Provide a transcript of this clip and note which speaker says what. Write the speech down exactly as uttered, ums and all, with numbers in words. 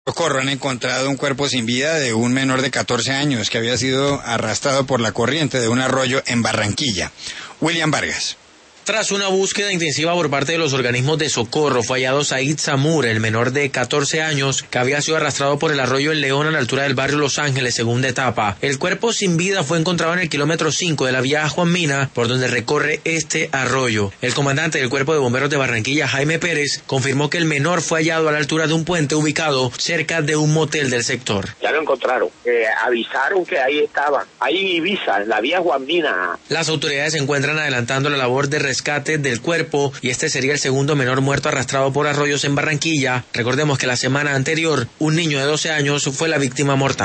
Speaker 1: Socorro, han encontrado un cuerpo sin vida de un menor de catorce años que había sido arrastrado por la corriente de un arroyo en Barranquilla. William Vargas.
Speaker 2: Tras una búsqueda intensiva por parte de los organismos de socorro, fue hallado Said Samur, el menor de catorce años, que había sido arrastrado por el arroyo El León a la altura del barrio Los Ángeles, segunda etapa. El cuerpo sin vida fue encontrado en el kilómetro cinco de la vía Juan Mina, por donde recorre este arroyo. El comandante del Cuerpo de Bomberos de Barranquilla, Jaime Pérez, confirmó que el menor fue hallado a la altura de un puente ubicado cerca de un motel del sector.
Speaker 3: Ya lo encontraron, eh, avisaron que ahí estaban, ahí en Ibiza, en la vía Juan Mina.
Speaker 2: Las autoridades se encuentran adelantando la labor de rescate rescate del cuerpo y este sería el segundo menor muerto arrastrado por arroyos en Barranquilla. Recordemos que la semana anterior un niño de doce años fue la víctima mortal.